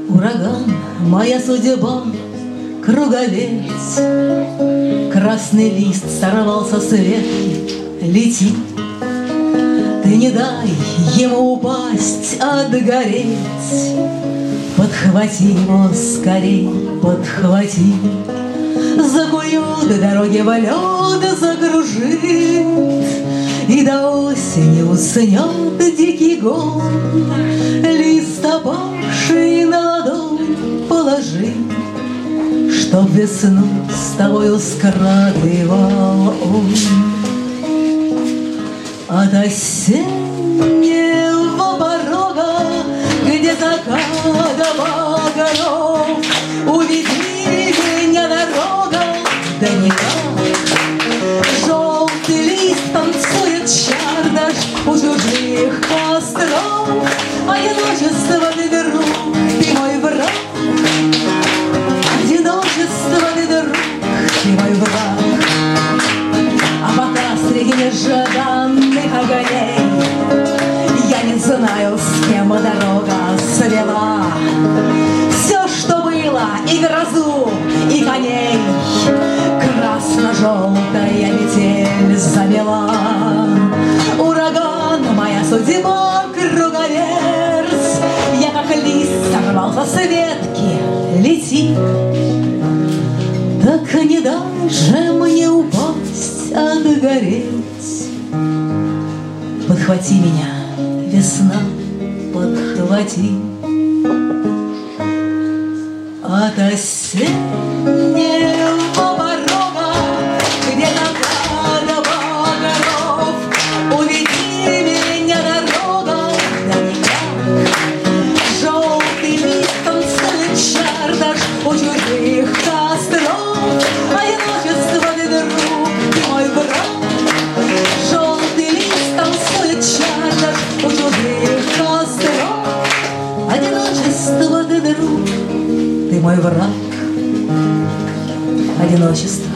Ураган, моя судьба, круговерть. Красный лист сорвался с ветки, лети. Ты не дай ему упасть, отгореть. Подхвати его скорей, подхвати. Закуют дороги в лед, закружит, и до осени уснет дикий гон. Лист опавший на ладонь положи, чтоб весну с тобою скрадывал он. От осеннего порога, где закат багров, уведи меня, дорога, да никак. Желтый лист танцует чардаш у чужих костров. Одиночество ты, друг, ты мой враг. Одиночество ты, друг, ты мой враг. А пока среди нежданных огней я не знаю, с кем дорога свела. Все, что было, и грозу, и коней, красно-желтая метель замела. Ураган, моя судьба, круговерть. Я как лист сорвался с ветки, лети. Так не дай же мне упасть, отгореть. Подхвати меня, весна, подхвати. От осеннего порога, где закат багров, уведи меня, дорога, да никак. Желтый лист танцует чардаш у чужих костров. Одиночество ты, друг, ты мой враг. Желтый лист танцует чардаш у чужих костров. Одиночество ты, друг, ты мой враг. Одиночество